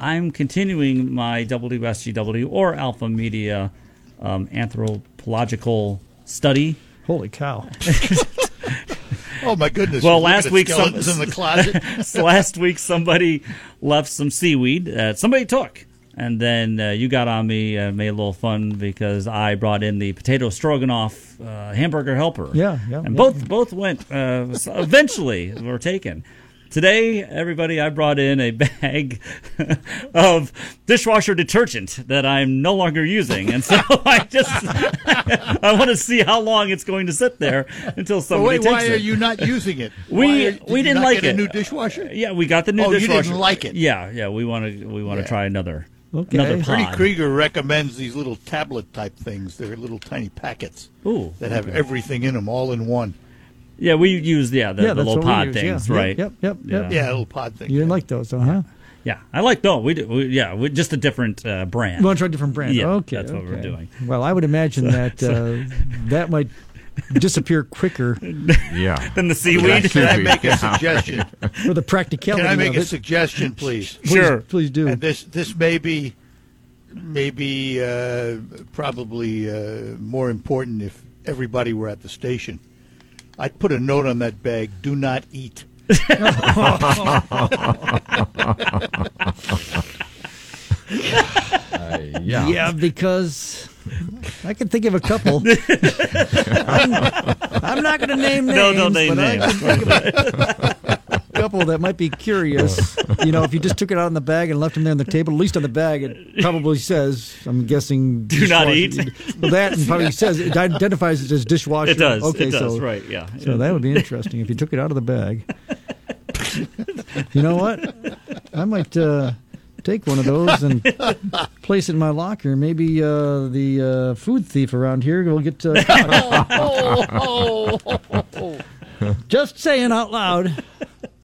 I'm continuing my WSGW or Alpha Media anthropological study. Holy cow. Oh, my goodness. Well, last week, in the closet. last week somebody left some seaweed. Somebody took. And then you got on me, made a little fun because I brought in the potato stroganoff hamburger helper. Yeah. And both went, eventually were taken. Today, everybody, I brought in a bag of dishwasher detergent that I'm no longer using. And so I want to see how long it's going to sit there until somebody takes it. Why are you not using it? We didn't like get it. A new dishwasher? Yeah, we got the new dishwasher. Oh, you didn't like it? Yeah, we want to try another. Okay. Another Freddie pod. Krieger recommends these little tablet type things. They're little tiny packets that have everything in them, all in one. Yeah, we use the little pod things, right? Yep. Yeah, little pod things. You didn't like those, huh? Yeah, I like those. We just a different brand. You want to try a different brand? Yeah, okay, that's what we're doing. Well, I would imagine that that might disappear quicker Yeah. Than the seaweed. Can I make a suggestion? for the practicality Can I make of a it. suggestion, please? Sure. Please do. And this may be probably more important if everybody were at the station. I'd put a note on that bag: "Do not eat." Yeah, because I can think of a couple. I'm not going to name names. No, don't name but names. I can think of a couple that might be curious. If you just took it out in the bag and left them there on the table, at least on the bag, it probably says, I'm guessing, Do not eat. Well, that and probably says, it identifies it as dishwasher. It does. Okay, it does. so, Right. Yeah. So that would be interesting if you took it out of the bag. You know what? I might take one of those and place it in my locker. Maybe the food thief around here will get caught. Just saying out loud.